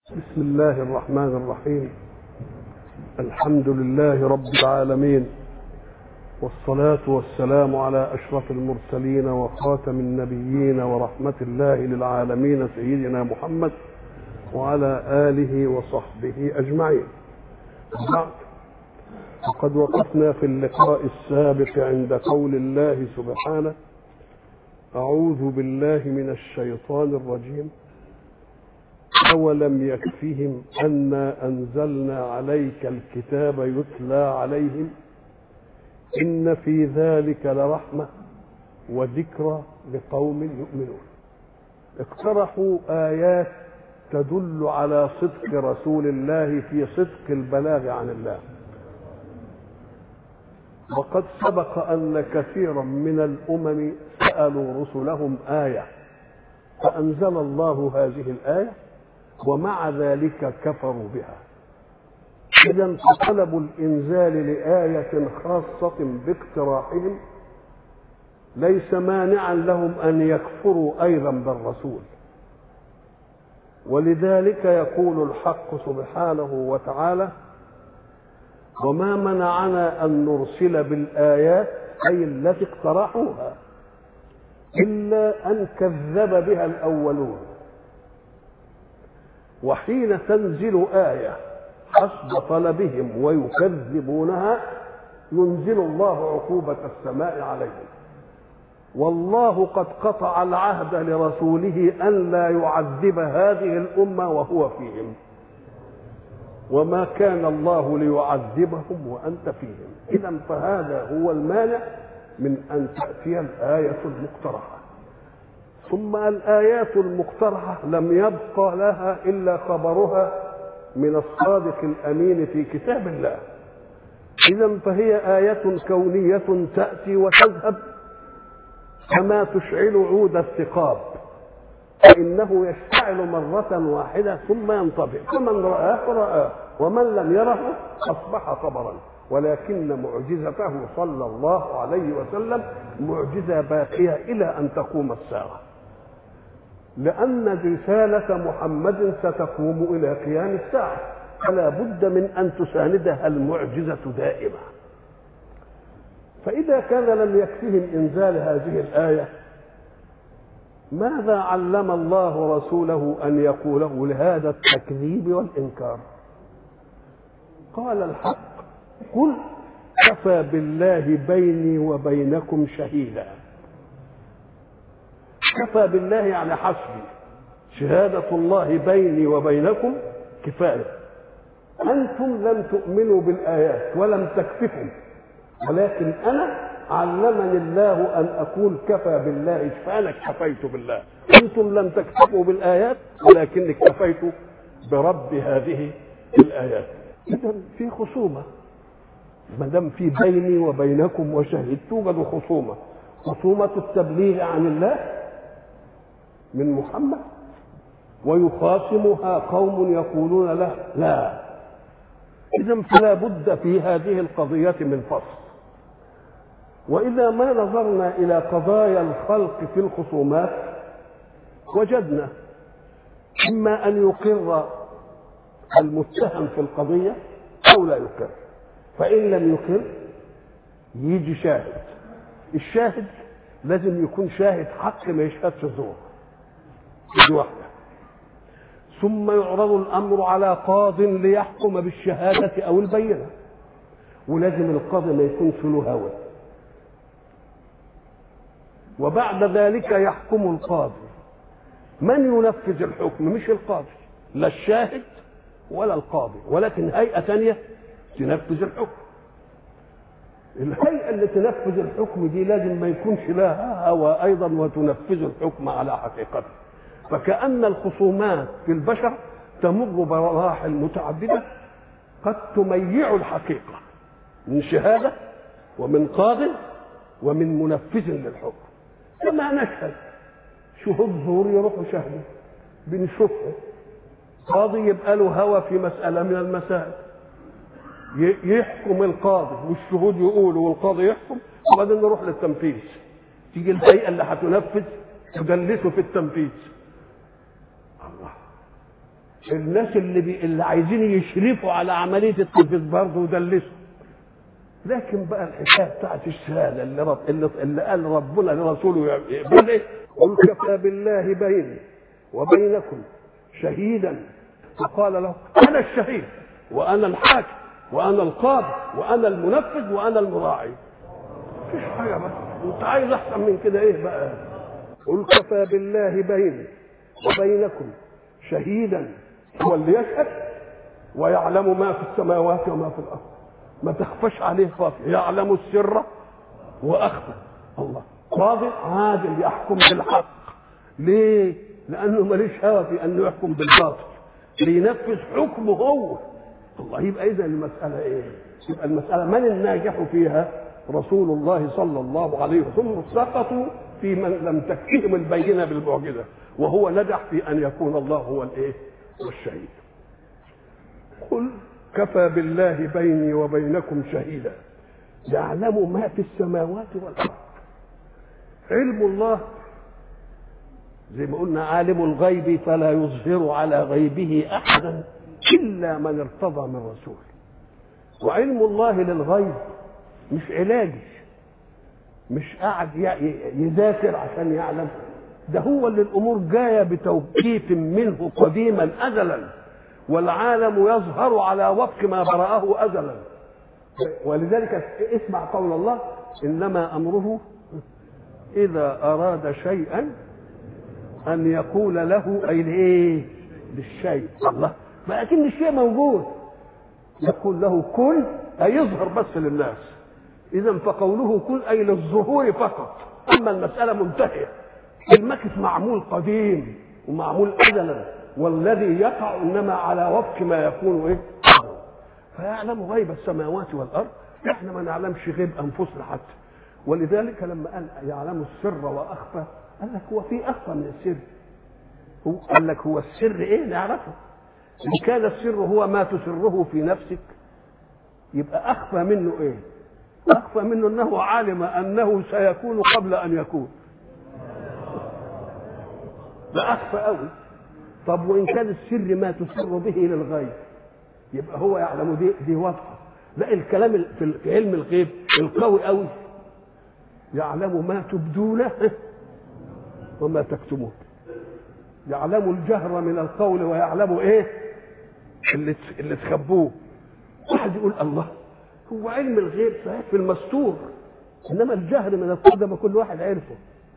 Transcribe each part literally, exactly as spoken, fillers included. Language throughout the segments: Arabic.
بسم الله الرحمن الرحيم. الحمد لله رب العالمين، والصلاة والسلام على أشرف المرسلين وخاتم النبيين ورحمة الله للعالمين سيدنا محمد وعلى آله وصحبه أجمعين. بعد، وقد وقفنا في اللقاء السابق عند قول الله سبحانه: أعوذ بالله من الشيطان الرجيم، أولم يكفهم أنا أنزلنا عليك الكتاب يتلى عليهم إن في ذلك لرحمة وذكرى لقوم يؤمنون. اقترحوا آيات تدل على صدق رسول الله في صدق البلاغ عن الله، وقد سبق أن كثيرا من الأمم سألوا رسلهم آية فأنزل الله هذه الآية ومع ذلك كفروا بها. إذن فطلب الإنزال لآية خاصة باقتراحهم ليس مانعا لهم أن يكفروا أيضا بالرسول، ولذلك يقول الحق سبحانه وتعالى: وما منعنا أن نرسل بالآيات أي التي اقترحوها إلا أن كذب بها الأولون. وحين تنزل آية حسب طلبهم ويكذبونها ينزل الله عقوبة السماء عليهم، والله قد قطع العهد لرسوله أن لا يعذب هذه الأمة وهو فيهم، وما كان الله ليعذبهم وأنت فيهم. إذن فهذا هو المانع من أن تأتي الآية المقترحة. ثم الآيات المقترحة لم يبقى لها إلا خبرها من الصادق الأمين في كتاب الله. إذن فهي آية كونية تأتي وتذهب كما تشعل عود الثقاب، فإنه يشتعل مرة واحدة ثم ينطفئ، فمن رآه رآه ومن لم يره أصبح خبرا. ولكن معجزته صلى الله عليه وسلم معجزة باقية إلى أن تقوم الساعة، لأن رسالة محمد ستقوم إلى قيام الساعة، فلا بد من أن تساندها المعجزة دائما. فإذا كان لم يكفهم إنزال هذه الآية، ماذا علم الله رسوله أن يقوله لهذا التكذيب والإنكار؟ قال الحق: قل كفى بالله بيني وبينكم شهيدا. كفى بالله يعني حسبي، شهادة الله بيني وبينكم كفاية. أنتم لم تؤمنوا بالآيات ولم تكفكم، ولكن أنا علمني الله أن أقول كفى بالله، فأنا اكتفيت بالله. أنتم لم تكتفوا بالآيات ولكن اكتفيتوا برب هذه الآيات. إذن في خصومة، ما دام في بيني وبينكم وشهيد توجد خصومة، خصومة التبليغ عن الله من محمد، ويخاصمها قوم يقولون له لا. إذن فلا بد في هذه القضية من فصل. وإذا ما نظرنا إلى قضايا الخلق في الخصومات وجدنا إما أن يقر المتهم في القضية أو لا يقر. فإن لم يقر يجي شاهد. الشاهد لازم يكون شاهد حق، ما يشهدش زور، دي واحدة. ثم يعرض الأمر على قاض ليحكم بالشهادة أو البينة، ولازم القاضي ما يكونش له هوى. وبعد ذلك يحكم القاضي. من ينفذ الحكم؟ مش القاضي، لا الشاهد ولا القاضي، ولكن هيئة ثانية تنفذ الحكم. الهيئة اللي تنفذ الحكم دي لازم ما يكونش لها هوى أيضا وتنفذ الحكم على حقيقته. فكأن الخصومات في البشر تمر بمراحل متعددة قد تميع الحقيقة من شهادة ومن قاض ومن منفذ للحكم. كما نشهد شهود زور يروحوا شهدوا بنشوفه، قاضي يبقى له هوى في مسألة من المسائل يحكم القاضي والشهود يقولوا والقاضي يحكم، وبعدين نروح للتنفيذ. تيجي الهيئة اللي هتنفذ تدلسه في التنفيذ. الله، الناس اللي بي... اللي عايزين يشرفوا على عمليه التنفيذ برضه ودلسوا. لكن بقى الحكايه بتاعت الشهاده اللي, رب... اللي اللي قال ربنا لرسوله يقبل ايه؟ قل كفى بالله بيني وبينكم شهيدا، فقال له انا الشهيد وانا الحاكم وانا القاضي وانا المنفذ وانا المراعي. مفيش حاجه بقى، انت عايز احسن من كده ايه بقى؟ قل كفى بالله بيني وبينكم شهيدا، هو اللي يشهد ويعلم ما في السماوات وما في الارض، ما تخفاش عليه خافيه، يعلم السر واخفى. الله قاضي عادل يحكم بالحق. ليه؟ لانه ماليش هوى في انه يحكم بالباطل، لينفذ حكمه هو. الله، يبقى اذا المساله ايه؟ يبقى المساله من الناجح فيها؟ رسول الله صلى الله عليه وسلم. سقطوا في من لم تكفهم البينه بالمعجزه، وهو نجح في ان يكون الله هو الايه؟ والشهيد. قل كفى بالله بيني وبينكم شهيدا يعلم ما في السماوات والارض. علم الله زي ما قلنا عالم الغيب فلا يظهر على غيبه احدا الا من ارتضى من رسول. وعلم الله للغيب مش علاجي، مش قاعد يذاكر عشان يعلم، ده هو اللي الامور جايه بتوقيت منه قديما ازلا، والعالم يظهر على وفق ما برأه ازلا. ولذلك اسمع قول الله انما امره اذا اراد شيئا ان يقول له اي ايه للشيء. الله، ما اكن الشيء موجود، يقول له كن اي يظهر بس للناس. اذا فقوله كن اي للظهور فقط، اما المساله منتهيه. المكث معمول قديم ومعمول ازلا، والذي يقع انما على وفق ما يكون ايه. فيعلم غيب السماوات والارض، احنا ما نعلمش غيب انفسنا حتى. ولذلك لما قال يعلم السر واخفى، قال لك هو في اخفى من السر؟ هو قال لك هو السر ايه نعرفه. ان كان السر هو ما تسره في نفسك، يبقى اخفى منه ايه؟ اخفى منه انه علم انه سيكون قبل ان يكون. ده اخفى قوي. طب وان كان السر ما تسر به للغيب، يبقى هو يعلم دي دي واضحه. لا، الكلام في علم الغيب القوي قوي يعلم ما تبدونه وما تكتمون. يعلم الجهر من القول ويعلم ايه اللي اللي تخبوه. واحد يقول الله، هو علم الغيب صحيح في المستور، انما الجهر من القول ده ما كل واحد عرفه.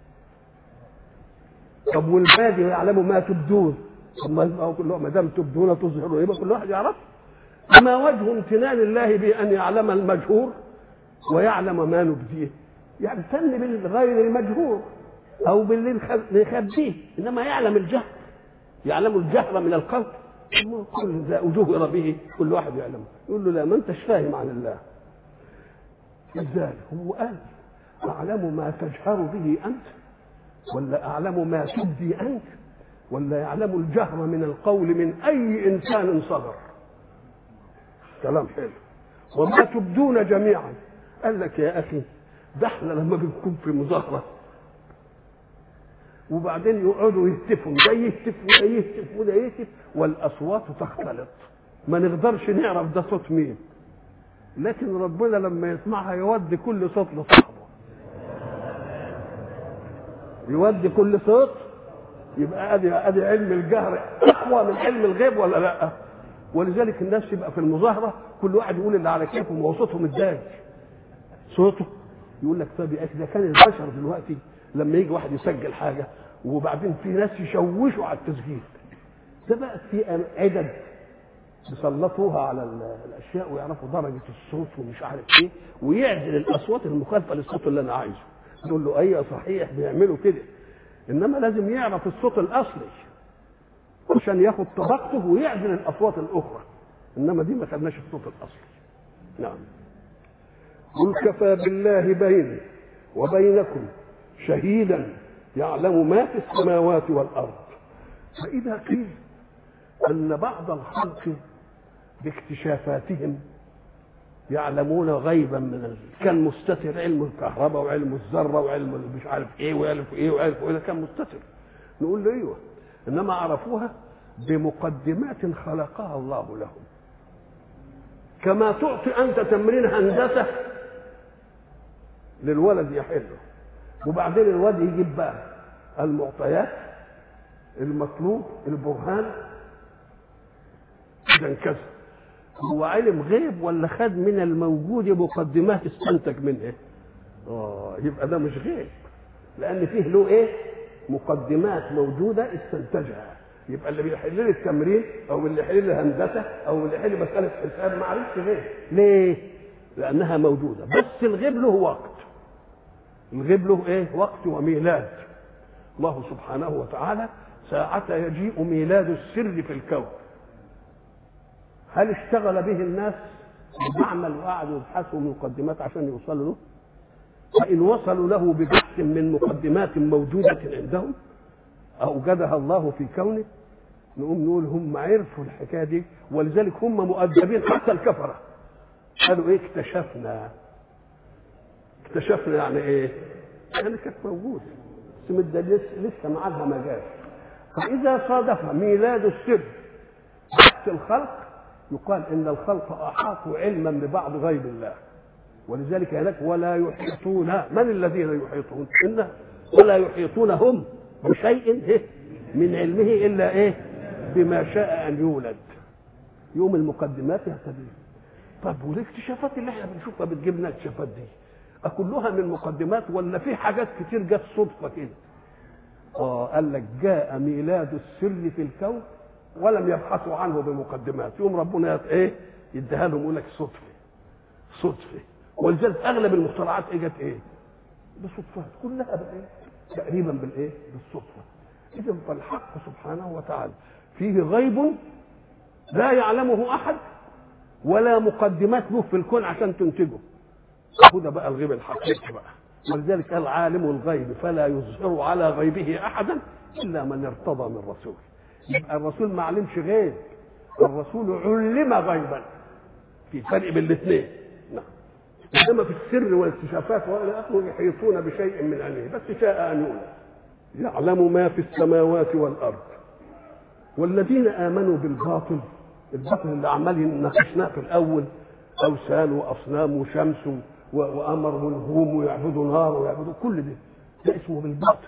طب والبادي يعلم ما تبدون، طب ما كل ما دام تبدون تظهروا يبقى كل واحد يعرف. ما وجه امتنان الله بان يعلم المجهور ويعلم ما نبديه؟ يمتن بالغير المجهور او باللي يخبيه، انما يعلم الجهر، يعلم الجهر من القول. كل ذا وجوه به كل واحد يعلمه. يقول له لا، ما انتش فاهم عن الله. ازاي؟ هو قال اعلم ما تجهر به انت، ولا اعلم ما تبدي انت، ولا يعلم الجهر من القول من اي انسان صدر؟ كلام حلو. وما تبدون جميعا. قال لك يا اخي، ده احنا لما بنكون في مظاهره وبعدين يقعدوا يهتفوا، ده يهتف وده يهتف وده يهتف والاصوات تختلط، ما نقدرش نعرف ده صوت مين. لكن ربنا لما يسمعها يودي كل صوت لصاحبه، يودي كل صوت. يبقى ادي ادي علم الجهر اقوى من علم الغيب ولا لا؟ ولذلك الناس يبقى في المظاهره كل واحد يقول اللي على كيفه وصوته متضايق صوته. يقول لك طب يا اخي، ده كان البشر دلوقتي لما يجي واحد يسجل حاجه وبعدين في ناس يشوشوا على التسجيل ده، بقى في عدد يسلطوها على الاشياء ويعرفوا درجه الصوت ومش عارف ايه، ويعدل الاصوات المخالفه للصوت اللي انا عايزه. يقول له ايوه صحيح بيعملوا كده، انما لازم يعرف الصوت الاصلي عشان ياخد طبقته ويعدل الاصوات الاخرى، انما دي ما خدناش الصوت الاصلي. نعم. قل كفى بالله بيني وبينكم شهيدا يعلم ما في السماوات والارض. فاذا قيل ان بعض الخلق باكتشافاتهم يعلمون غيبا من ال... كان مستتر علم الكهرباء وعلم الذره وعلم مش عارف ايه وعلم ايه وعلم ايه، كان مستتر. نقول له ايوه، انما عرفوها بمقدمات خلقها الله لهم. كما تعطي أنت تمرين هندسة للولد يحله، وبعدين الولد يجيب بقى المعطيات المطلوب البرهان إذا كذا. هو علم غيب ولا خد من الموجود مقدمات استنتج منها؟ اه يبقى ده مش غيب، لأن فيه له إيه؟ مقدمات موجودة استنتجها. يبقى اللي بيحل لي التمرين أو اللي يحل لي هندسة أو اللي يحل مسألة حساب ما عرفش غيب. ليه؟ لأنها موجودة. بس الغيب له وقت. الغيب له إيه؟ وقت وميلاد. الله سبحانه وتعالى ساعة يجيء ميلاد السر في الكون، هل اشتغل به الناس وعمل وقعدوا يبحثوا مقدمات عشان يوصلوا له؟ فإن وصلوا له ببحث من مقدمات موجودة عندهم أوجدها الله في كونه، نقوم نقول هم عرفوا الحكاية دي، ولذلك هم مؤدبين حتى الكفرة. قالوا إيه؟ اكتشفنا. اكتشفنا يعني إيه؟ يعني كانت موجودة بس لسه معادها ما جاش. فإذا صادف ميلاد السر بحث الخلق يقال إن الخلق أحاطوا علما ببعض غيب الله. ولذلك هناك ولا يحيطون، من الذين يحيطون؟ إن ولا يحيطون هم بشيء من علمه إلا إيه؟ بما شاء أن يولد. يوم المقدمات يهتدي. طب والاكتشافات اللي احنا بنشوفها بتجيب لنا اكتشافات دي كلها من مقدمات ولا في حاجات كتير جت صدفة كده؟ اه قال لك جاء ميلاد السر في الكون ولم يبحثوا عنه بمقدمات، يوم ربنا ايه؟ يديها لهم يقول لك صدفة صدفة. ولذلك اغلب المخترعات اجت ايه؟ بصدفات كلها بالايه؟ تقريبا بالايه؟ بالصدفة. اذا فالحق سبحانه وتعالى فيه غيب لا يعلمه احد ولا مقدمات له في الكون عشان تنتجه. وده بقى الغيب الحقيقي بقى. ولذلك قال عالم الغيب فلا يظهر على غيبه احدا الا من ارتضى من رسول. يبقى الرسول ما علمش غيب، الرسول علم غيبا. في فرق بين الاثنين. نعم. انما في السر والاكتشافات والى اخره يحيطون بشيء من علمه بس شاء ان يولد. يعلم ما في السماوات والارض. والذين امنوا بالباطل، الباطل اللي عمال ناقشناه في الاول، اوثان واصنام وشمس وقمر ونجوم ويعبدوا نار ويعبدوا كل ده، ده اسمه بالباطل.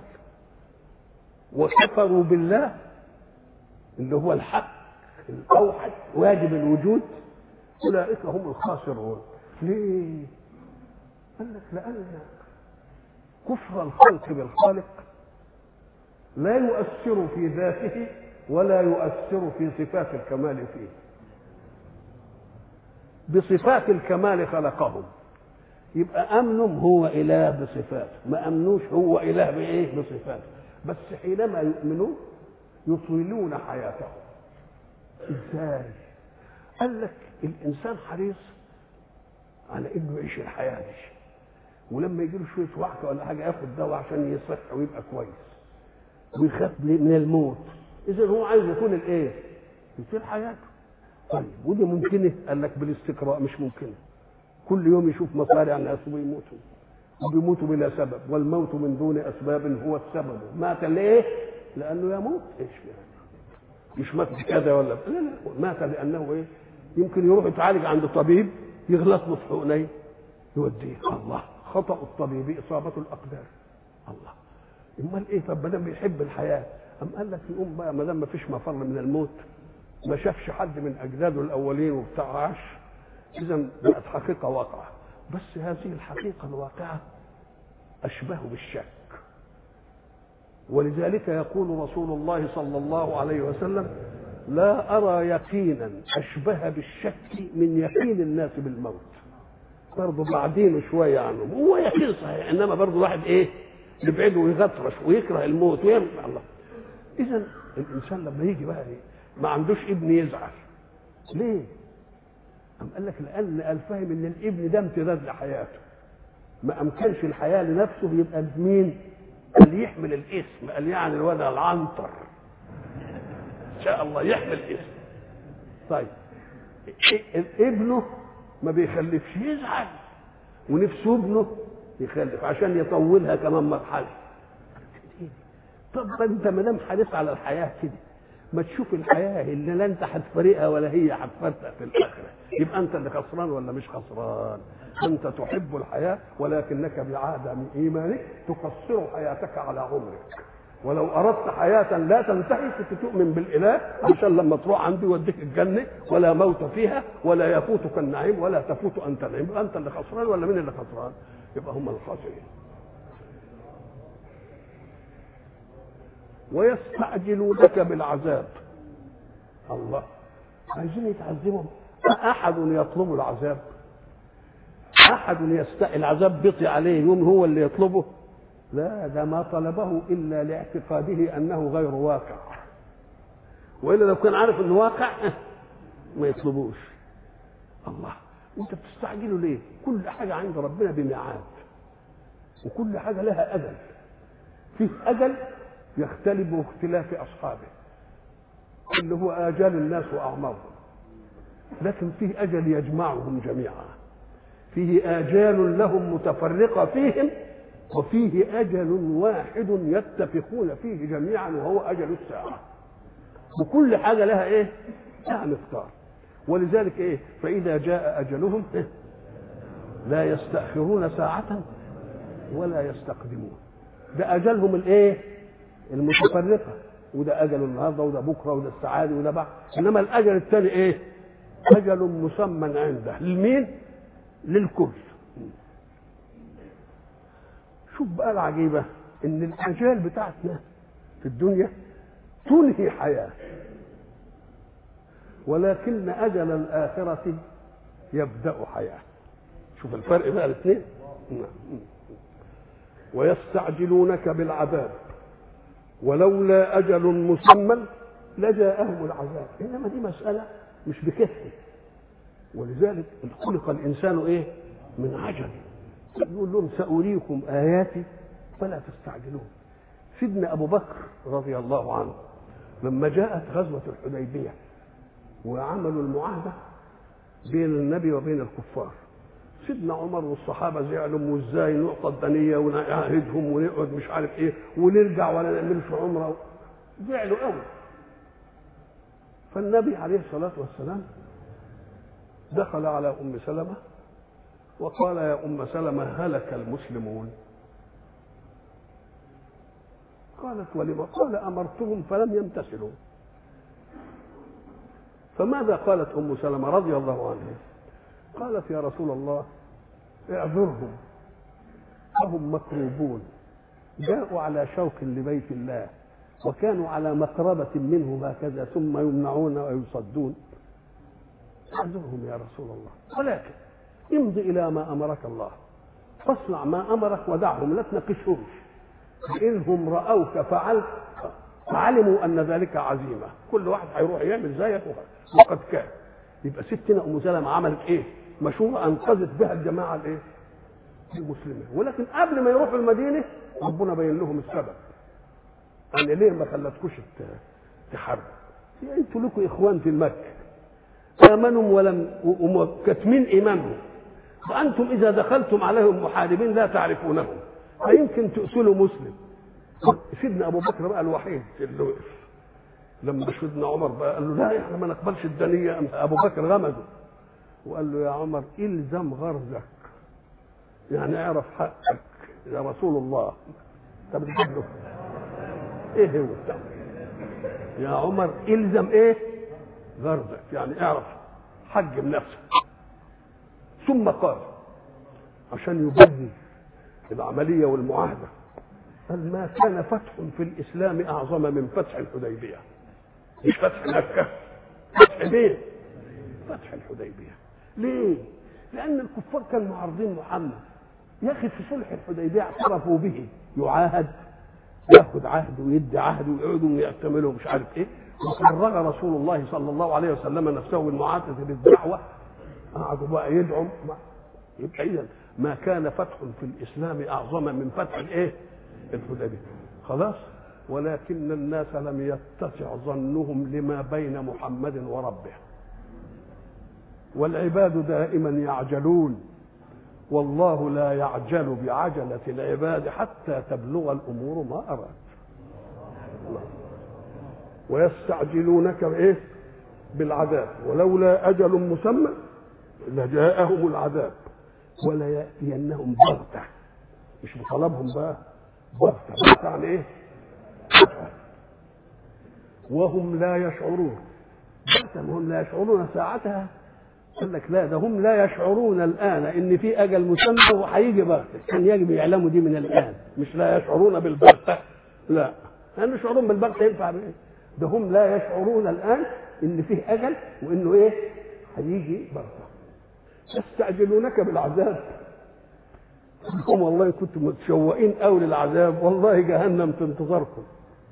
وكفروا بالله اللي هو الحق الاوحد واجب الوجود، اولئك هم الخاسرون. ليه؟ قال لك لان كفر الخلق بالخالق لا يؤثر في ذاته ولا يؤثر في صفات الكمال فيه. بصفات الكمال خلقهم، يبقى امنهم هو اله بصفاته، ما امنوش هو اله بايه؟ بصفاته. بس حينما يؤمنون يطيلون حياتهم. ازاي؟ قال لك الانسان حريص على انه يعيش الحياه دي، ولما يجي له شويه وحكه ولا حاجه ياخد دواء عشان يصح ويبقى كويس، ويخاف من الموت. اذا هو عايز يكون الايه؟ يطيل حياته. طيب ودي ممكنه؟ قال لك بالاستقراء مش ممكنه. كل يوم يشوف مصارع الناس ويموتوا وبيموتوا بلا سبب، والموت من دون اسباب هو السبب. مات ليه؟ لانه يموت. ايش يعني؟ مش مات كذا ولا لا لا، مات لانه ايه؟ يمكن يروح يتعالج عند طبيب يغلط له في حقنيه يوديه. الله، خطأ الطبيب اصابه الاقدار. الله، امال ايه؟ طب ما دام بيحب الحياه ام قال لك يقوم بقى ما دام ما فيش مفر من الموت، ما شافش حد من اجداده الاولين وبتاع عاش، اذا بقت حقيقه واقعه. بس هذه الحقيقه الواقعه اشبه بالشك. ولذلك يقول رسول الله صلى الله عليه وسلم لا ارى يقينا اشبه بالشك من يقين الناس بالموت. برضه بعدين شويه عنهم هو يقين صحيح، انما برضه واحد ايه؟ يبعده ويغطرش ويكره الموت ويعمل الله. اذا الانسان لما يجي بقى ايه؟ ما عندوش ابن يزعل. ليه؟ أم قال لك لأن الفهم إن الابن ده امتداد لحياته، ما أمكنش الحياة لنفسه، يبقى مين؟ اللي يحمل الاسم. قال يعني الولد العنتر إن شاء الله يحمل اسم. طيب ابنه ما بيخلفش يزعل، ونفسه ابنه يخلف عشان يطولها كمان مرحلة. طب أنت ما دام حريص على الحياة كده ما تشوف الحياه اللي لا انت هتفارقها ولا هي هتفارقها في الاخره، يبقى انت اللي خسران ولا مش خسران؟ انت تحب الحياه ولكنك بعدم ايمانك تقصر حياتك على عمرك. ولو اردت حياه لا تنتهي كنت تؤمن بالاله عشان لما تروح عنده يوديك الجنه ولا موت فيها ولا يفوتك النعيم ولا تفوت انت النعيم. يبقى انت اللي خسران ولا مين اللي خسران؟ يبقى هم الخاسرين. ويستعجلونك بالعذاب. الله، عايزين يتعذبهم. احد يطلب العذاب؟ احد يستحي العذاب بيطي عليه يوم هو اللي يطلبه؟ لا، ده ما طلبه الا لاعتقاده انه غير واقع، والا لو كان عارف انه واقع ما يطلبوش. الله، انت بتستعجله ليه؟ كل حاجه عند ربنا بميعاد، وكل حاجه لها اجل. فيه اجل يختلف باختلاف اصحابه اللي هو اجال الناس واعمارهم، لكن فيه اجل يجمعهم جميعا. فيه آجال لهم متفرقة فيهم، وفيه أجل واحد يتفقون فيه جميعا وهو أجل الساعة. وكل حاجة لها إيه؟ لها مقدار. ولذلك إيه؟ فإذا جاء أجلهم إيه؟ لا يستأخرون ساعة ولا يستقدمون. ده أجلهم الإيه؟ المتفرقة، وده أجل النهارده وده بكرة وده السعادة وده بعد. إنما الأجل الثاني إيه؟ أجل مسمى عنده. لمين؟ للكل. شوف بقى العجيبة ان الاجال بتاعتنا في الدنيا تنهي حياة، ولكن اجل الاخرة يبدأ حياة. شوف الفرق بقى الاثنين. ويستعجلونك بالعذاب ولولا اجل مسمى لجاءهم العذاب. انما دي مسألة مش بكثرة، ولذلك خلق الانسان ايه؟ من عجل. يقول لهم سأريكم آياتي فلا تستعجلون. سيدنا أبو بكر رضي الله عنه لما جاءت غزوة الحديبية وعملوا المعاهدة بين النبي وبين الكفار، سيدنا عمر والصحابة زعلوا وازاي نعطى الدنية ونعاهدهم ونقعد مش عارف ايه ونرجع ولا نعملش عمرة، زعلوا قوي. فالنبي عليه الصلاة والسلام دخل على أم سلمة وقال يا أم سلمة هلك المسلمون. قالت ولما؟ قال أمرتهم فلم يمتثلوا. فماذا قالت أم سلمة رضي الله عنها؟ قالت يا رسول الله اعذرهم فهم مكروبون، جاءوا على شوك لبيت الله وكانوا على مقربة منه هكذا ثم يمنعون ويصدون. اعذرهم يا رسول الله، ولكن امضي إلى ما أمرك الله، فاصنع ما أمرك ودعهم لا تناقشهمش، فإنهم رأوك فعلت فعلموا أن ذلك عزيمة، كل واحد هيروح يعمل زيك وقد كان. يبقى ستنا أم سلمة عملت إيه؟ مشورة أنقذت بها الجماعة الإيه؟ المسلمين. ولكن قبل ما يروحوا المدينة ربنا بين لهم السبب. يعني ليه ما خلتكوش تحاربوا؟ يعني أنتوا لكم إخوان في مكة آمنوا ولم وكتمين إيمانهم، وأنتم إذا دخلتم عليهم محاربين لا تعرفونهم فيمكن تقتلوا مسلم. سيدنا أبو بكر بقى الوحيد اللي وقف لما سيدنا عمر بقى قال له لا احنا ما نقبلش الدنيا. أبو بكر غمزه وقال له يا عمر إلزم غرزك، يعني اعرف حقك يا رسول الله. طب له ايه هو يا عمر؟ إلزم ايه؟ غرزك، يعني اعرف حجم نفسك. ثم قال عشان يبين العملية والمعاهدة، قال ما كان فتح في الإسلام أعظم من فتح الحديبية. مش فتح مكة، فتح مين؟ فتح الحديبية. ليه؟ لأن الكفار كانوا معارضين محمد. يا أخي في صلح الحديبية اعترفوا به، يعاهد ياخد عهد ويدي عهد ويقعدوا ويعتملوا مش عارف ايه، وفرغ رسول الله صلى الله عليه وسلم نفسه بالمعاتة بالدعوة، قعدوا بقى يدعوا. يبقى إذا ما كان فتح في الإسلام أعظم من فتح الايه؟ الحديبية. خلاص. ولكن الناس لم يتسع ظنهم لما بين محمد وربه، والعباد دائما يعجلون، والله لا يعجل بعجلة العباد حتى تبلغ الأمور ما أراد. ويستعجلونك بايه؟ بالعذاب ولولا اجل مسمى لجاءهم العذاب ولا ياتينهم بغته، مش بطلبهم بقى، بغته. بغته عن ايه؟ وهم لا يشعرون. بغته وهم لا يشعرون ساعتها. قال لك لا، ده هم لا يشعرون الان ان في اجل مسمى وهيجي بغته، كان يجب يعلموا دي من الان، مش لا يشعرون بالبغته. لا، لان يشعرون بالبغته ينفع بايه؟ ده هم لا يشعرون الان ان فيه اجل وانه ايه؟ هيجي بغته. يستعجلونك بالعذاب، هم والله كنتم متشوقين قوي للعذاب، والله جهنم تنتظركم،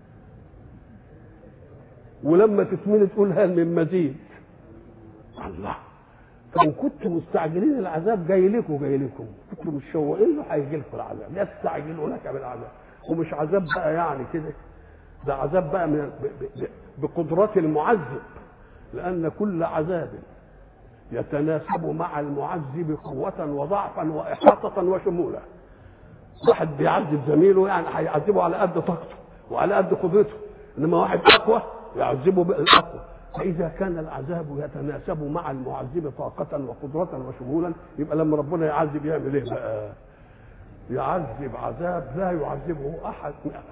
ولما تتمني تقول هل من مزيد. الله، فان كنتم مستعجلين العذاب جاي لكم جاي لكم كنتم متشوقين له هيجي لكم العذاب. يستعجلونك بالعذاب، ومش عذاب بقى يعني كده، ده عذاب بقى من بقدرة المعذب، لأن كل عذاب يتناسب مع المعذب قوة وضعفا وإحاطة وشمولة. واحد بيعذب زميله يعني هيعذبه على قد طاقته وعلى قد قدرته، إنما واحد أقوى يعذبه بالأقوى. فإذا كان العذاب يتناسب مع المعذب طاقة وقدرة وشمولا، يبقى لما ربنا يعذب يعمل إيه بقى؟ يعذب عذاب لا يعذبه أحد أبدا.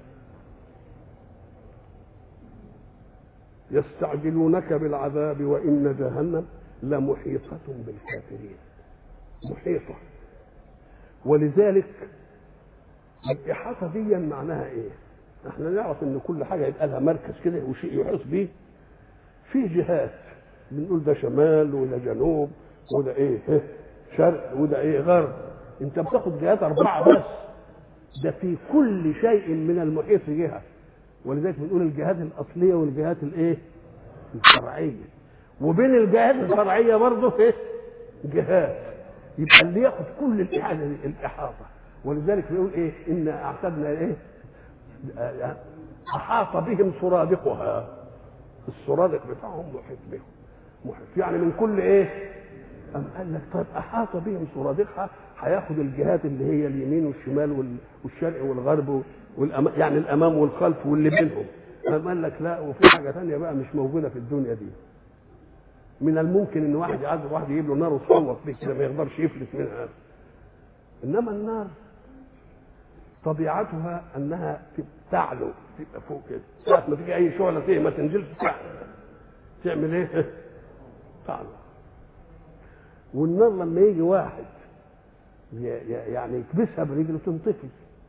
يستعجلونك بالعذاب وإن جهنم لمحيطة بالكافرين. محيطة، ولذلك الإحاطة دي معناها إيه؟ احنا نعرف إن كل حاجة يبقى لها مركز كده وشيء يحيط به. في جهات بنقول ده شمال وده جنوب وده إيه شرق وده إيه غرب. أنت بتاخد جهات أربعة بس، ده في كل شيء من المحيط جهة. ولذلك بنقول الجهات الأصلية والجهات الإيه؟ الفرعية. وبين الجهات الفرعية برضه إيه؟ جهات. يبقى اللي ياخد كل الإحاطة. ولذلك بيقول إيه؟ إن أعتدنا إيه؟ أحاط بهم سرادقها. السرادق بتاعهم محيط بهم. محيط يعني من كل إيه؟ أم قال لك طيب أحاط بهم سرادقها، هياخد الجهات اللي هي اليمين والشمال والشرق والغرب والأمام، يعني الأمام والخلف واللي بينهم. أم قال لك لا، وفي حاجة ثانية بقى مش موجودة في الدنيا دي. من الممكن إن واحد يعذب واحد يجيب له نار ويصوت به كده ما يقدرش يفلت منها. إنما النار طبيعتها أنها تعلو، تبقى فوق كده. ساعة ما تيجي أي شعلة فيه ما تنزلش تحت، تعمل إيه؟ تعلو. والنار لما يجي واحد يعني يكبسها برجله تنطفي.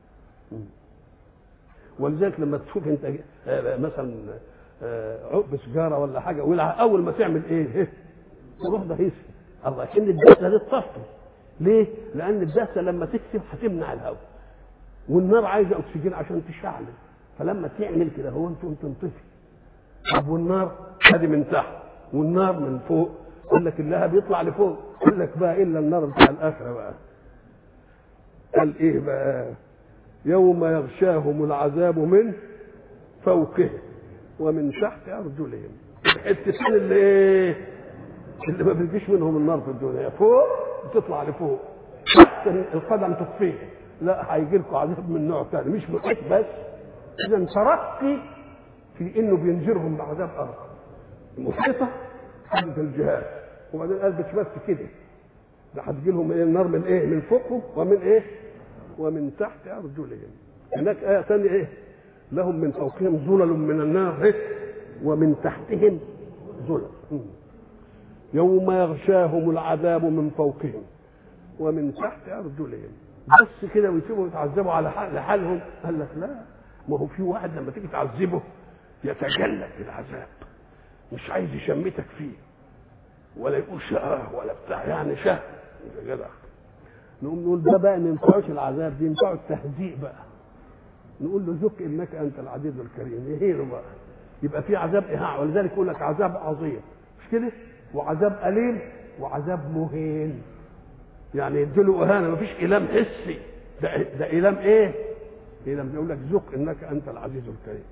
ولذلك لما تشوف انت مثلا عقب سجاره ولا حاجه ولع، اول ما تعمل ايه؟ تروح ده هيسي الله، عشان الدسه دي تطفي. ليه؟ لان الدسه لما تكسب هتمنع الهواء، والنار عايزه اكسجين عشان تشعل، فلما تعمل كده هو انتم تنطفي. طب والنار ادي من تحت والنار من فوق، قال لك اللهب بيطلع لفوق. قال لك بقى الا النار بتاع الاخره بقى. قال ايه بقى؟ يوم يغشاهم العذاب من فوقهم ومن تحت ارجلهم. الحتتين اللي ايه؟ اللي ما بيجيش منهم النار في الدنيا، فوق بتطلع لفوق، تحت القدم تطفيه. لا، هيجي لكم عذاب من نوع ثاني مش محيط بس. اذا ترقي في انه بينذرهم بعذاب اخر. المحيطه حدث الجهاد، وبعدين قال مش بس كده، ده هتجي لهم ايه؟ النار من ايه؟ من فوقهم ومن ايه؟ ومن تحت ارجلهم. هناك ايه ثانيه ايه؟ لهم من فوقهم ظلل من النار إيه؟ ومن تحتهم ظلل. يوم يغشاهم العذاب من فوقهم ومن تحت ارجلهم. بس كده ويسيبوا يتعذبوا على حالهم؟ قال لك لا، ما هو في واحد لما تيجي تعذبه يتجلد بالعذاب، مش عايز يشمتك فيه ولا يقول شاه ولا بتاع، يعني شاه يا جدع. نقوم نقول ده بقى ما ينفعش العذاب، دي ينفعه التهزيء بقى. نقول له ذق انك انت العزيز الكريم، يهينه بقى. يبقى في عذاب اهانه، ولذلك يقول لك عذاب عظيم مش كده، وعذاب اليم وعذاب مهين. يعني يديله اهانه، مفيش الام حسي، ده ده الام ايه؟ الام بيقول لك ذق انك انت العزيز الكريم.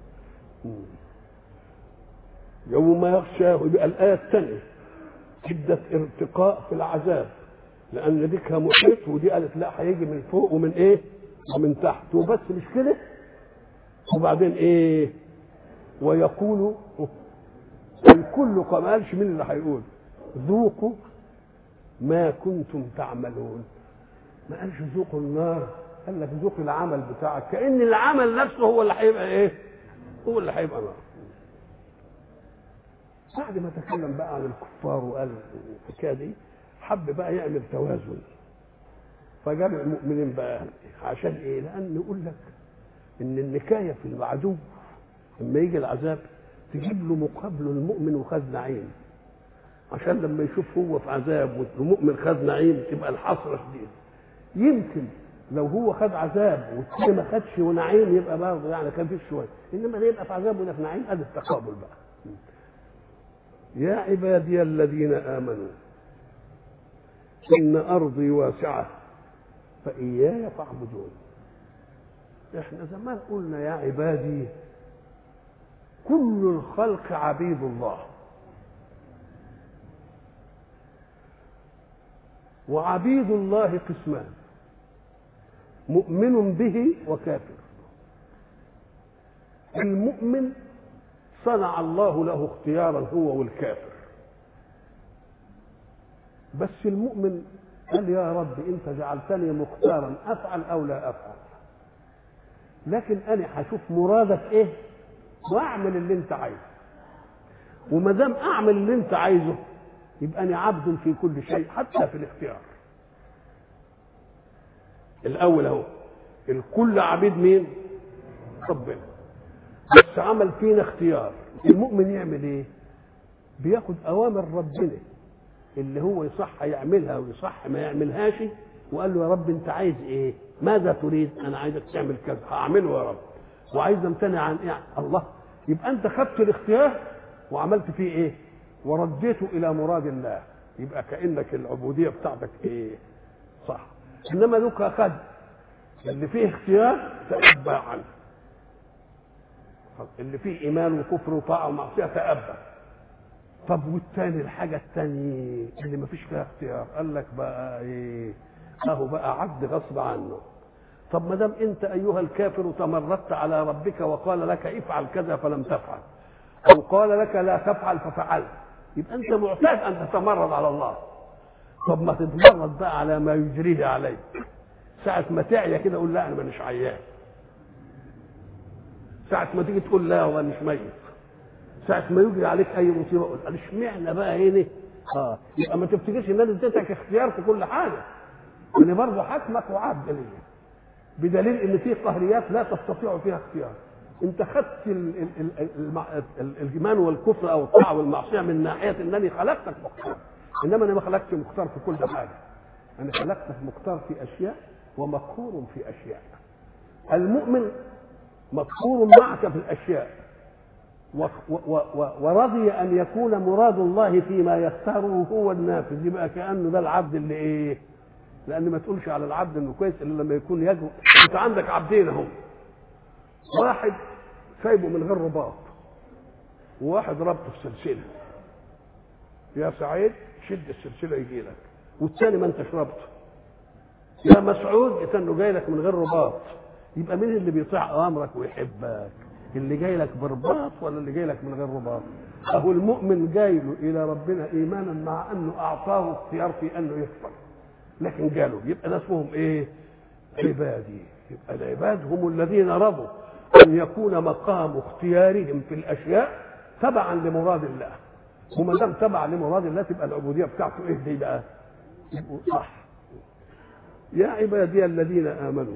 يوم يغشاه، يبقى الايه الثانيه شده ارتقاء في العذاب، لان دي كان محيط ودي قالت لا هيجي من فوق ومن ايه؟ ومن تحت. وبس مش كده، وبعدين ايه؟ ويقول الكل، ما قالش مين اللي هيقول ذوقوا ما كنتم تعملون، ما قالش ذوقوا النار، قال لك ذوق العمل بتاعك، كأن العمل نفسه هو اللي هيبقى ايه؟ هو اللي هيبقى نار. بعد ما تكلم بقى عن الكفار وقال الحكايه دي، حب بقى يعمل توازن، فجاب المؤمنين بقى عشان ايه؟ لان يقول لك ان النكايه في العدو لما يجي العذاب تجيب له مقابله المؤمن وخد نعيم، عشان لما يشوف هو في عذاب والمؤمن خد نعيم تبقى الحسره شديده. يمكن لو هو خد عذاب والتاني ما خدش ونعيم يبقى برضه يعني خفيف شويه، انما ده يبقى في عذاب ولا في نعيم، ادي التقابل بقى. يا عبادي الذين آمنوا إن أرضي واسعة فإياي فاعبدون. إحنا زمان قلنا يا عبادي كل الخلق عبيد الله، وعبيد الله قسمان، مؤمن به وكافر. المؤمن صنع الله له اختيارا هو والكافر، بس المؤمن قال يا رب انت جعلتني مختارا افعل او لا افعل، لكن انا هشوف مرادك ايه واعمل اللي انت عايزه، وما دام اعمل اللي انت عايزه يبقى انا عبد في كل شيء حتى في الاختيار. الاول اهو الكل عبيد مين؟ ربنا، بس عمل فينا اختيار. المؤمن يعمل ايه؟ بياخد اوامر ربنا اللي هو يصح يعملها ويصح ما يعملهاش، وقال له يا رب انت عايز ايه؟ ماذا تريد؟ انا عايزك تعمل كذا، هعمله يا رب، وعايز امتنع عن ايه؟ الله. يبقى انت خدت الاختيار وعملت فيه ايه؟ ورديته الى مراد الله، يبقى كانك العبوديه بتاعتك ايه؟ صح. انما لك اخذ اللي فيه اختيار تأبى عنه، اللي فيه ايمان وكفر وطاعه ومعصيه تأبى. طب والثاني الحاجه الثانيه اللي ما فيش فيها اختيار، قال لك بقى ايه؟ اهو بقى عبد غصب عنه. طب ما دام انت ايها الكافر تمردت على ربك وقال لك افعل كذا فلم تفعل، او قال لك لا تفعل ففعلت، يبقى انت معتاد ان تتمرد على الله. طب ما تتمرد بقى على ما يجريه عليك، ساعة ما تعيا كده قول لا انا مانيش عيان، ساعة ما تيجي تقول لا وانا مش ميت، ساعة ما يجري عليك اي مصيبه قول قال اشمعنى بقى هنا؟ اه يبقى ما تفتكرش ان انا اديتك اختيار في كل حاجه، انا برضه حاكمك وعبد ليا، بدليل ان في قهريات لا تستطيع فيها اختيار. انت خدت الايمان والكفر او الطاعه والمعصيه من ناحيه انني خلقتك مختار، انما انا ما خلقتش مختار في كل حاجه، انا خلقتك مختار في اشياء ومقهور في اشياء. المؤمن مقهور معك في الاشياء ورضي ان يكون مراد الله فيما يختاره هو النافذ، يبقى كانه ده العبد اللي ايه؟ لان ما تقولش على العبد انه كويس الا لما يكون يجرؤ. انت عندك عبدين اهو، واحد سايبه من غير رباط وواحد ربطه في سلسله، يا سعيد شد السلسله يجي لك، والثاني ما انتش ربطه، يا مسعود يتنه جاي لك من غير رباط. يبقى مين اللي بيطيع اوامرك ويحبك؟ اللي جاي لك برباط ولا اللي جاي لك من غير رباط؟ اهو المؤمن جاي له الى ربنا ايمانا مع انه اعطاه اختيار في انه يكفر، لكن جاله، يبقى ده اسمهم ايه؟ عبادي. يبقى العباد هم الذين رضوا ان يكون مقام اختيارهم في الاشياء تبعا لمراد الله، وما دام تبع لمراد الله تبقى العبوديه بتاعته ايه دي بقى؟ يبقوا صح. يا عبادي الذين امنوا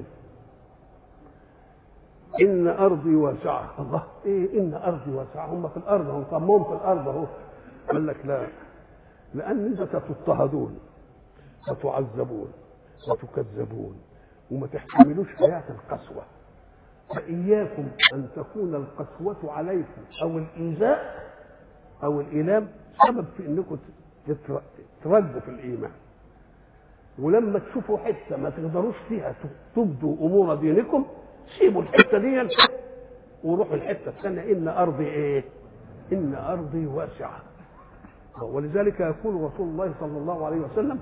ان ارضي واسعه. الله، ايه ان ارضي واسعه؟ هم في الارض، هم طمهم في الارض اهو. قال لك لا، لان انت ستضطهدون وتعذبون وتكذبون وما تحتملوش حياه القسوه، فاياكم ان تكون القسوه عليكم او الايذاء او الالام سبب في انكم تردوا في الايمان. ولما تشوفوا حته ما تقدروش فيها تبدوا امور دينكم سيبوا الحته دي وروحوا الحته الثانيه. ان ارضي ايه؟ ان ارضي واسعه. ولذلك يقول رسول الله صلى الله عليه وسلم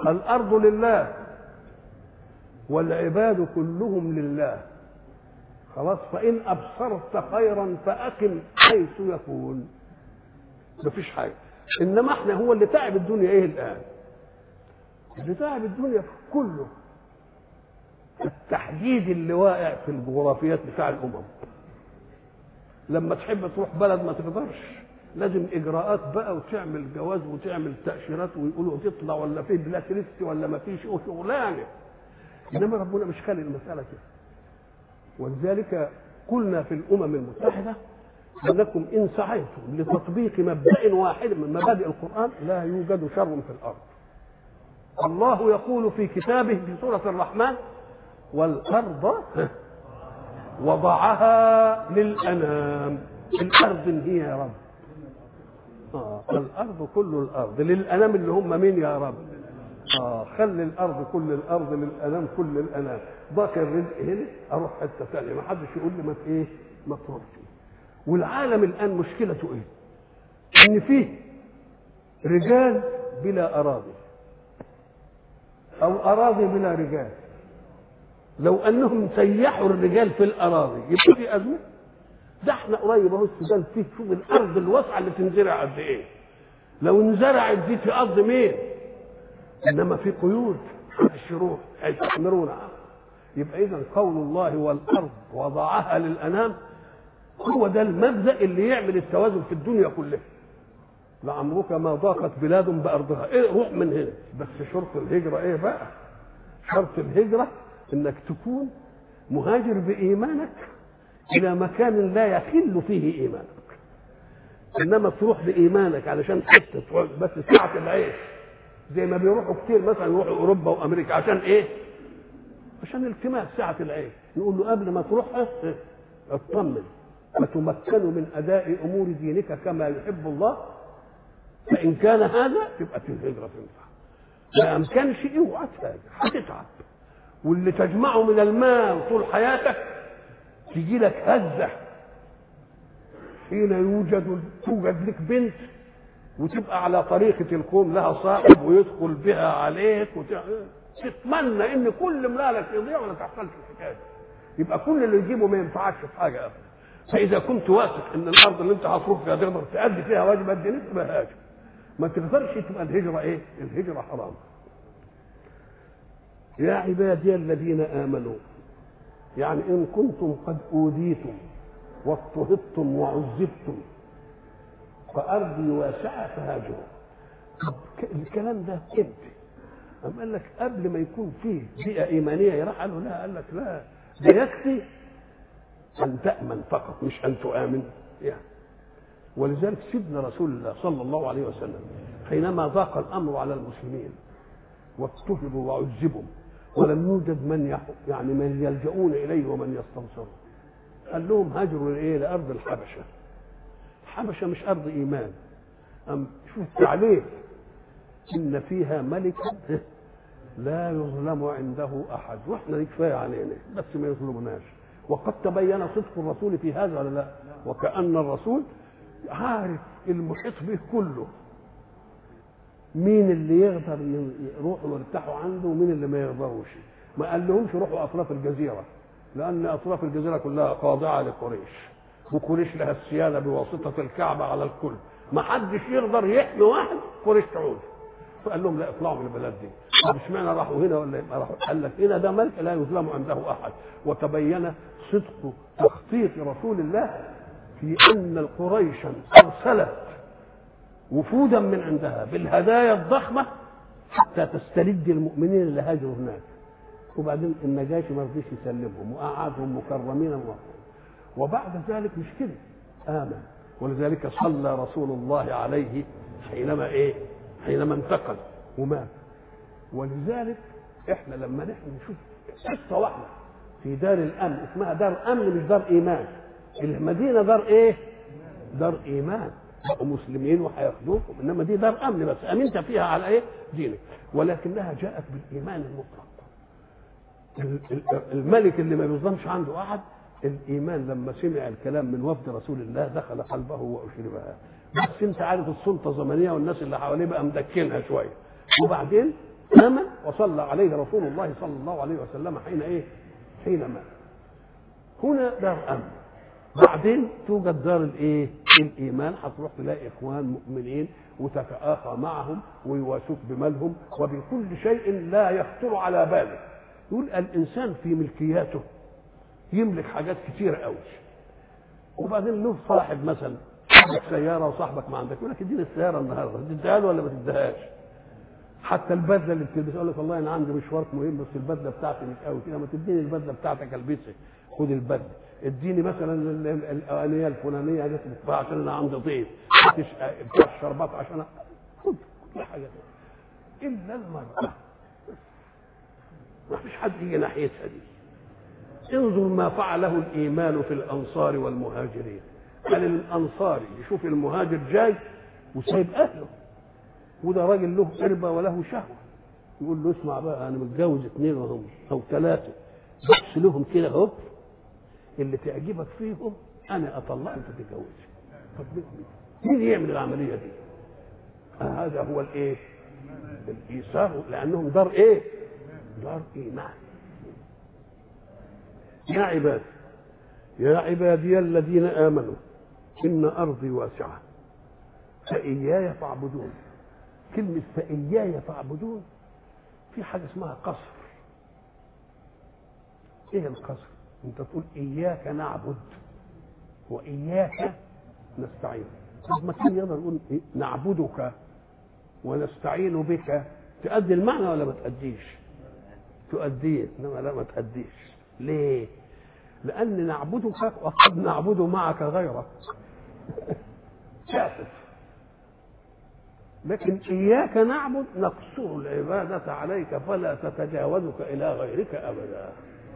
الارض لله والعباد كلهم لله خلاص. فإن أبصرت خيرا فأقم حيث يكون، مفيش حاجة. إنما احنا هو اللي تعب الدنيا ايه الآن؟ اللي تعب الدنيا كله التحديد اللي واقع في الجغرافيات بتاع الأمم. لما تحب تروح بلد ما تقدرش، لازم إجراءات بقى، وتعمل جواز وتعمل تأشيرات، ويقولوا تطلع ولا في بلاك ليست ولا ما فيش شغلانة. إنما ربنا مش خالق المسألة كده. ولذلك قلنا في الأمم المتحدة أنكم إن سعيتم لتطبيق مبدأ واحد من مبادئ القرآن لا يوجد شر في الأرض. الله يقول في كتابه في سورة الرحمن: والأرض وضعها للأنام. الأرض هي يا رب، آه. الأرض كل الأرض للأنام، اللي هم مين يا رب؟ آه. خلي الأرض كل الأرض للأنام كل الأنام. ضاق الرزق هنا أروح حتة ثانية، ما حدش يقول لي ما إيه ما تروحش. والعالم الآن مشكلته إيه؟ إن فيه رجال بلا أراضي أو أراضي بلا رجال. لو أنهم سيحوا الرجال في الأراضي يبقى في أزمة. ده احنا قريب اهو السودان فيه، شوف الأرض الواسعة اللي تنزرع قد إيه. لو انزرعت دي في أرض مين؟ إنما في قيود الشروط هيستثمرونا. يبقى إذا قول الله والأرض وضعها للأنام هو ده المبدأ اللي يعمل التوازن في الدنيا كلها. لعمرك ما ضاقت بلاد بأرضها، إيه روح من هنا. بس شرط الهجرة إيه بقى؟ شرط الهجرة إنك تكون مهاجر بإيمانك إلى مكان لا يخل فيه إيمانك. إنما تروح بإيمانك علشان حتة بس ساعة العيش، زي ما بيروحوا كتير مثلا يروحوا أوروبا وأمريكا عشان إيه؟ عشان التماس ساعة العيش. نقول له قبل ما تروح اطمن فتمكنوا من أداء أمور دينك كما يحب الله. فإن كان هذا تبقى الهجرة تنفع. ما أمكنش اوعى تهاجر، هتتعب. واللي تجمعه من المال طول حياتك تجي لك هزة حين يوجد توجد لك بنت وتبقى على طريقة القوم لها صاحب ويدخل بها عليك وتتمنى ان كل مالك يضيع ولا تحصلش الحكايه. يبقى كل اللي يجيبه ما ينفعكش في حاجه ابدا. فاذا كنت واثق ان الارض اللي انت هتروح فيها تقدر تأدي فيها واجبات دينك تبقى هاجر. ما تقدرش تبقى الهجره ايه؟ الهجره حرام. يا عبادي الذين امنوا، يعني ان كنتم قد اوذيتم واضطهدتم وعذبتم فارضي واسعه فهاجروا. طب الكلام ده امتى؟ أم قال لك قبل ما يكون فيه بيئه ايمانيه يراح قالوا لا، قال لك لا، ده يكفي ان تامن فقط مش ان تؤمن يعني. ولذلك سيدنا رسول الله صلى الله عليه وسلم حينما ضاق الامر على المسلمين واضطهدوا وعذبوا ولم يوجد من يعني من يلجؤون اليه ومن يستنصرون، قال لهم هاجروا لايه؟ لارض الحبشه. الحبشه مش ارض ايمان. أم شوف التعليق: ان فيها ملكا لا يظلم عنده احد. واحنا كفايه علينا بس ما يظلمناش. وقد تبين صدق الرسول في هذا ولا لا؟ وكأن الرسول عارف المحيط به كله، مين اللي يقدر يروحوا ويرتاحوا عنده ومين اللي ما يقدروش. ما قال لهمش روحوا اطراف الجزيره، لان اطراف الجزيره كلها خاضعه لقريش، وقريش لها السياده بواسطه الكعبه على الكل، ما حدش يقدر يحمي واحد قريش تعود. فقال لهم لا، اطلعوا من البلد دي. طب اشمعنى راحوا هنا ولا راحوا؟ قال لك هنا ده ملك لا يظلم عنده احد. وتبين صدق تخطيط رسول الله في ان قريشا ارسلت وفودا من عندها بالهدايا الضخمه حتى تسترد المؤمنين اللي هاجروا هناك. وبعدين النجاشي ما رضيش يسلمهم وقعدهم مكرمين ومرحوم. وبعد ذلك مش كده، امن. ولذلك صلى رسول الله عليه حينما ايه؟ حينما انتقل ومات. ولذلك احنا لما نحن نشوف قصه واحده في دار الامن اسمها دار امن مش دار ايمان. المدينه دار ايه؟ دار ايمان، بقوا مسلمين وهياخدوكم، انما دي دار امن بس امنت فيها على ايه؟ دينك. ولكنها جاءت بالايمان المطلق. الملك اللي ما بيظلمش عنده احد، الايمان لما سمع الكلام من وفد رسول الله دخل قلبه واشربها. بس انت عارف السلطه الزمنيه والناس اللي حواليه بقى مدكنها شويه. وبعدين امن وصلى عليه رسول الله صلى الله عليه وسلم حين ايه؟ حين مات. هنا دار امن. بعدين توجد دار الايه؟ الايمان. هتروح تلاقي اخوان مؤمنين وتتآخى معهم ويواسوك بمالهم وبكل شيء لا يخطر على باله. يقول الانسان في ملكياته يملك حاجات كتير قوي، وبعدين له صاحب مثلا عندك سياره وصاحبك ما عندك، يقول لك اديني السياره النهارده، تديها له ولا ما تديهاش؟ حتى البدله اللي بتلبسها يقول لك والله انا عندي مشوار مهم بس البدله بتاعتي مش قوي كده، ما تديني البدله بتاعتك البسها، خد البدله. اديني مثلا الاوانيه الفلانيه دي عشان انا عندي ضيف، بتاع الشربات عشان خد كل حاجه الا المراه. ما فيش حد يجي ناحيتها دي. انظر ما فعله الايمان في الانصار والمهاجرين. قال الانصاري يشوف المهاجر جاي وسايب اهله، وده راجل له قربه وله شهوه، يقول له اسمع بقى انا متجوز اثنين وهم او ثلاثه، بس لهم كده اهو اللي تعجبك فيهم انا اطلق انت تتجوزها. طب مين يعمل العمليه دي؟ آه هذا هو الايه؟ الايثار، لانهم دار ايه؟ دار ايمان. يا عباد يا عبادي الذين امنوا ان ارضي واسعه فاياي فاعبدون. كلمه فاياي فاعبدون في حاجه اسمها قصر. ايه القصر؟ انت تقول اياك نعبد واياك نستعين. طب ما كان يقدر يقول إيه؟ نعبدك ونستعين بك، تؤدي المعنى ولا ما تؤديش؟ تؤديه، انما لا ما تؤديش. ليه؟ لان نعبدك وقد نعبد معك غيرك. شاسف. لكن اياك نعبد نقصر العباده عليك فلا تتجاوزك الى غيرك ابدا.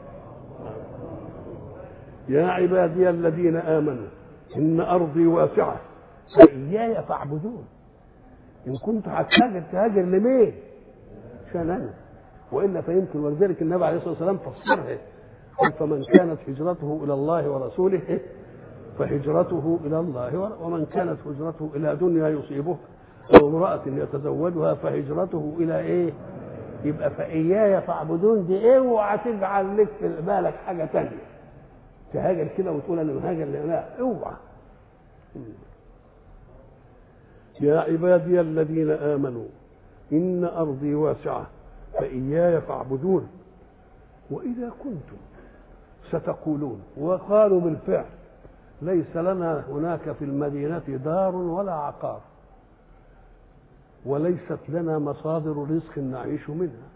يا عبادي الذين امنوا ان ارضي واسعه فاياي فاعبدون. ان كنت هتهاجر تهاجر لمين؟ عشان انا، والا فيمكن. ولذلك النبي عليه الصلاه والسلام فسرها قال فمن كانت هجرته الى الله ورسوله فهجرته الى الله، ومن كانت هجرته الى دنيا يصيبها او امراه يتزوجها فهجرته الى ايه؟ يبقى فاياي فاعبدون دي اوعى تجعل لك في بالك حاجه ثانيه تهاجر كده وتقول انا مهاجر. لا اوعى. يا عبادي الذين امنوا ان ارضي واسعه فاياي فاعبدون. واذا كنتم ستقولون، وقالوا بالفعل ليس لنا هناك في المدينه دار ولا عقار وليست لنا مصادر رزق نعيش منها،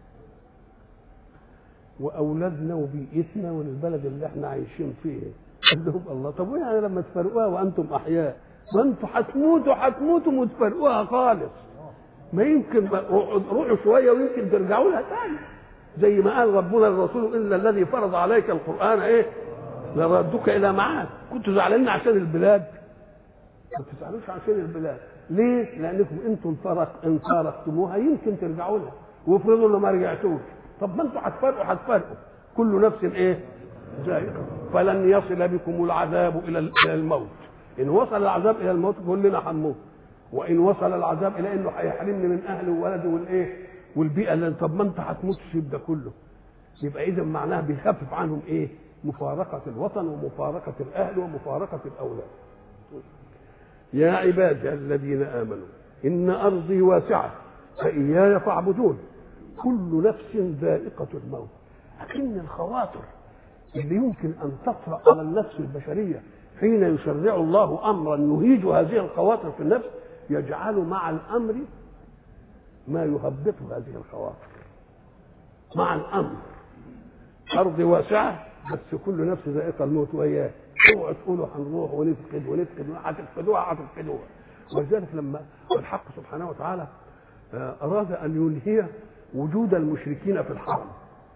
واولادنا وبيئتنا والبلد اللي احنا عايشين فيه. قال لهم الله طب يعني لما تفرقوها وانتم احياء؟ ما انتم هتموتوا هتموتوا وتفرقوها خالص. ما يمكن روحوا شويه ويمكن ترجعوا لها تاني، زي ما قال ربنا للرسول الا الذي فرض عليك القران ايه؟ لردك الى معاد. كنتوا زعلانين عشان البلاد؟ ما تزعلوش عشان البلاد. ليه؟ لانكم انتم ان فارقتموها يمكن ترجعوا لها، وافرضوا انه ما رجعتوش. طب ما انتم هتفرقوا هتفرقوا كل نفس ايه؟ ذائقه. فلن يصل بكم العذاب الى الموت. ان وصل العذاب الى الموت كلنا هنموت، وان وصل العذاب الى انه هيحرمني من اهلي وولدي والايه والبيئه اللي طب ما انت هتموت الشيب ده كله. يبقى اذا معناها بيخفف عنهم ايه؟ مفارقه الوطن ومفارقه الاهل ومفارقه الاولاد. يا عبادي الذين امنوا ان ارضي واسعه فاياي فاعبدون. كل نفس ذائقه الموت. لكن الخواطر اللي يمكن ان تطرا على النفس البشريه حين يشرع الله امرا يهيج هذه الخواطر في النفس يجعل مع الامر ما يهبط هذه الخواطر. مع الامر ارض واسعه بس كل نفس ذائقه الموت وياه. اوعوا تقولوا هنروح ونفقد ونفقد هتفقدوها هتفقدوها. ولذلك لما الحق سبحانه وتعالى اراد ان ينهي وجود المشركين في الحرم،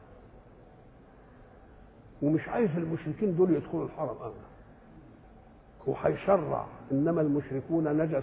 ومش عايز المشركين دول يدخلوا الحرم ابدا، وهيشرع انما المشركون نجس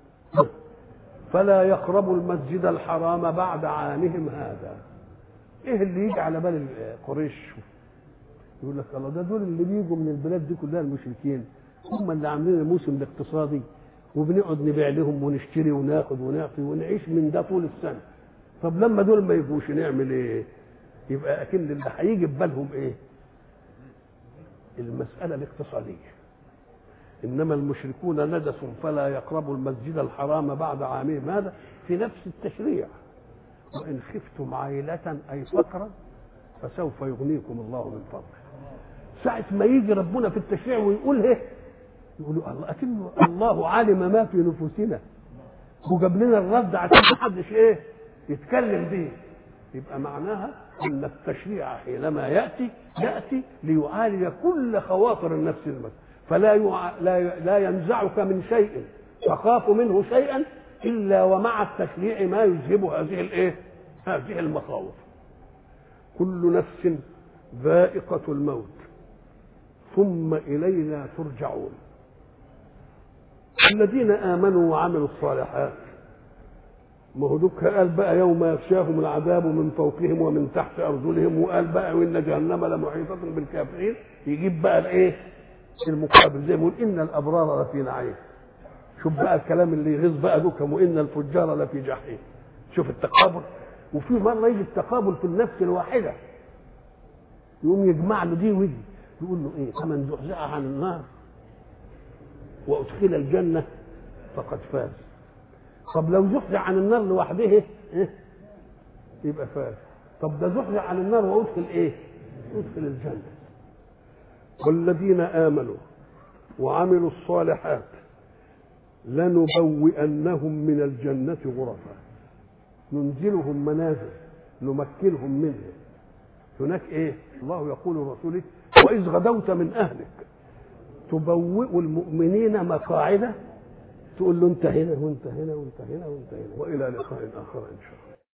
فلا يقربوا المسجد الحرام بعد عامهم هذا. ايه اللي يجي على بال قريش؟ يقول لك الله ده دول اللي بيجوا من البلاد دي كلها المشركين، هم اللي عاملين الموسم الاقتصادي وبنقعد نبيع لهم ونشتري وناخد ونعطي ونعيش من ده طول السنه. طب لما دول ما يجوش نعمل ايه؟ يبقى اكن اللي هيجي في بالهم ايه؟ المسألة الاقتصادية. إنما المشركون نجس فلا يقربوا المسجد الحرام بعد عامهم هذا في نفس التشريع. وإن خفتم عائلة أي فقرا فسوف يغنيكم الله من فضله. ساعة ما يجي ربنا في التشريع ويقول ايه؟ يقولوا الله أكنه الله علم ما في نفوسنا وجاب لنا الرد عشان ما حدش ايه يتكلم به. يبقى معناها ان التشريع حينما ياتي ياتي ليعالج كل خواطر النفس المسلمة، فلا يع... لا لا ينزعك من شيء تخاف منه شيئا الا ومع التشريع ما يذهب هذه الايه؟ هذه المخاوف. كل نفس ذائقة الموت ثم إلينا ترجعون. الذين آمنوا وعملوا الصالحات، ما هو دوك قال بقى يوم يغشاهم العذاب من فوقهم ومن تحت أرجلهم، وقال بقى وإن جهنم لمحيطة بالكافرين. يجيب بقى الإيه؟ المقابل، زي ما يقول إن الأبرار لفي نعيم. شوف بقى الكلام اللي يغيظ بقى دوكم، وإن الفجار لفي جحيم. شوف التقابل. وفي مرة يجي التقابل في النفس الواحدة، يقوم يجمع له دي ودي، يقول له ايه؟ فمن زحزح عن النار وادخل الجنه فقد فاز. طب لو زحزح عن النار لوحده ايه؟ يبقى فاز. طب ده زحزح عن النار وادخل ايه؟ ادخل الجنه. والذين امنوا وعملوا الصالحات لنبوئنهم من الجنه غرفا، ننزلهم منازل نمكنهم منها. هناك ايه؟ الله يقول لرسوله واذ غدوت من اهلك تبوئ المؤمنين مقاعد، تقول له انت هنا وانت هنا وانت هنا وانت هنا. والى لقاء اخر ان شاء الله.